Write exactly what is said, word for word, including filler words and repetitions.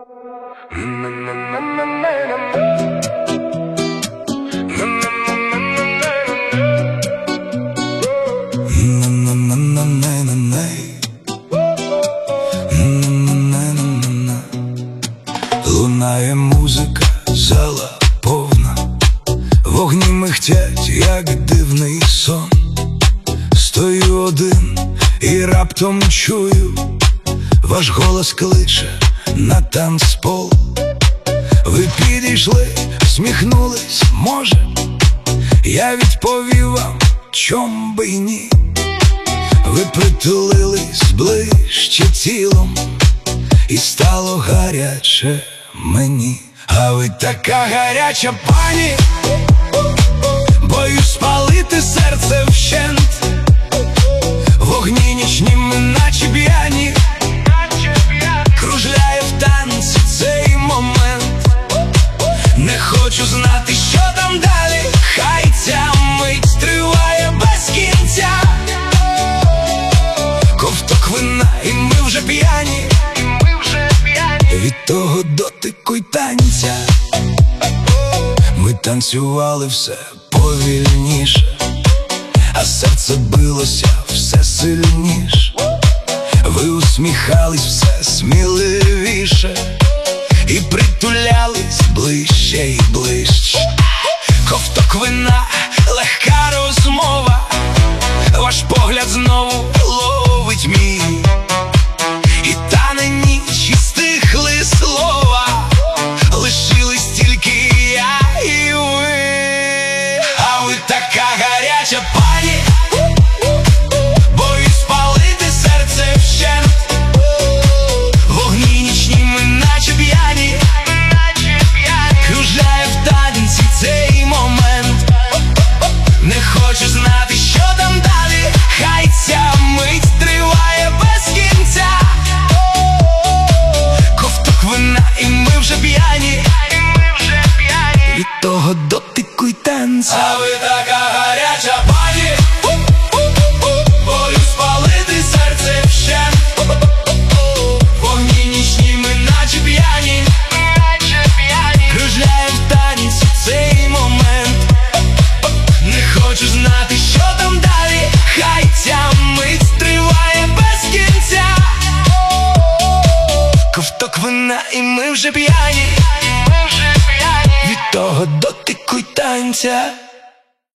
Лунає музика, зала повна, вогні михтять, як дивний сон. Стою один і раптом чую, ваш голос кличе на танцпол. Ви підійшли, всміхнулись, може, я відповів вам, чом би й ні. Ви притулились ближче тілом, і стало гаряче мені. А ви така гаряча пані, боюсь спалити серце вщент. Вогні нічніми, наче п'яні, кружляє в танці цей момент. Не хочу знати, що там далі, хай ця мить триває без кінця. Ковток вина, і ми вже п'яні, від того дотику й танця. Ми танцювали все повільніше, а серце билося все сильніше. Ви усміхались все сміливіше і притулялись ближче й ближче. Ковток вина, легка розмова, ваш погляд знову ловить мій. І тане ніч, і стихли слова, лишились тільки я і ви. А ви така гаряча пані, боюсь спалити серце вщент. Вогні нічніми, наче п'яні, кружляє в танці цей момент. Не хочу знати, що там далі, хай ця мить триває без кінця. Ковток вина, і ми вже п'яні, від того дотику й танця. А ви така гаряча пані, боюсь спалити серце вщент. Вогні нічніми, наче п'яні, кружляє в танці цей момент. Не хочу знати, що там далі, хай ця мить триває без кінця. Ковток вина, і ми вже п'яні, від того дотику й танця.